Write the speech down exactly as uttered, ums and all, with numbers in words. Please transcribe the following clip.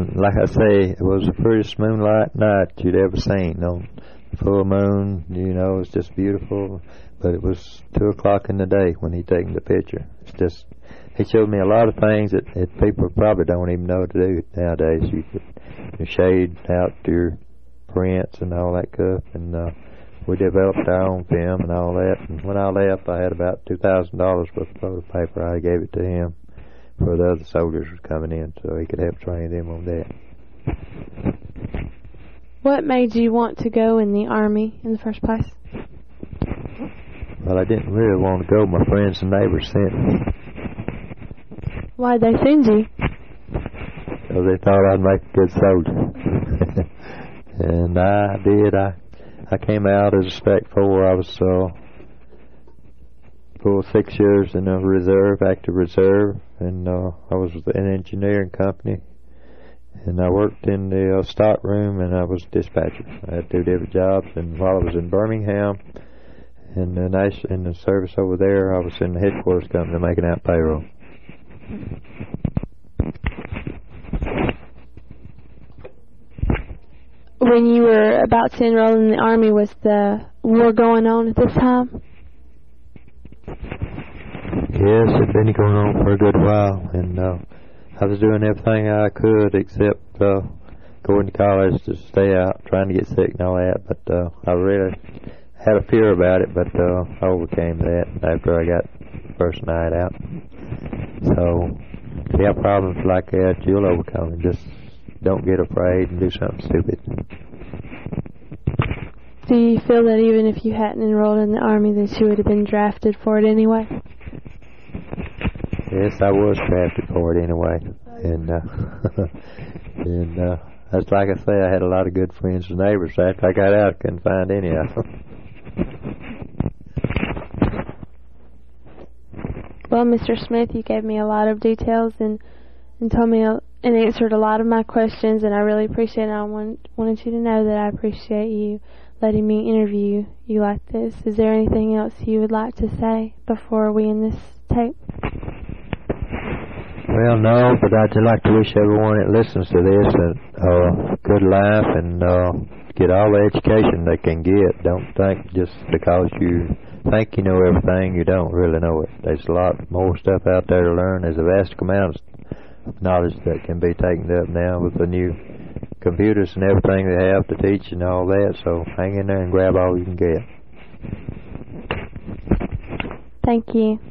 And like I say, it was the prettiest moonlight night you'd ever seen. On full moon, you know, it was just beautiful. But it was two o'clock in the day when he taken the picture. It's just, he showed me a lot of things that, that people probably don't even know to do nowadays. You could you shade out your prints and all that stuff, and uh, we developed our own film and all that. And when I left, I had about two thousand dollars worth of photo paper. I gave it to him for the other soldiers who was coming in, so he could help train them on that. What made you want to go in the Army in the first place? Well, I didn't really want to go. My friends and neighbors sent me. Why'd they send you? So they thought I'd make a good soldier. And I did. I I came out as a Spec four. I was uh, for six years in the reserve, active reserve, and uh, I was with an engineering company. And I worked in the uh, stock room, and I was dispatcher. I had two different jobs. And while I was in Birmingham, in the nation, in the service over there, I was in the headquarters company making out payroll. When you were about to enroll in the Army, was the war going on at this time? Yes, it had been going on for a good while, and uh, I was doing everything I could except uh, going to college to stay out, trying to get sick and all that, but uh, I really had a fear about it, but uh, I overcame that after I got the first night out. So, if you have problems like that, you'll overcome it. Just don't get afraid and do something stupid. Do you feel that even if you hadn't enrolled in the Army that you would have been drafted for it anyway? Yes, I was drafted for it anyway. And, uh, and uh, that's like I say, I had a lot of good friends and neighbors. After I got out, I couldn't find any of them. Well, Mister Smith, you gave me a lot of details and, and told me a, and answered a lot of my questions, and I really appreciate it. I want, wanted you to know that I appreciate you letting me interview you like this. Is there anything else you would like to say before we end this tape? Well, no, but I'd just like to wish everyone that listens to this a uh, good life and uh, get all the education they can get. Don't think just because you think you know everything, you don't really know it. There's a lot more stuff out there to learn. There's a vast amount of knowledge that can be taken up now with the new computers and everything they have to teach and all that. So hang in there and grab all you can get. Thank you.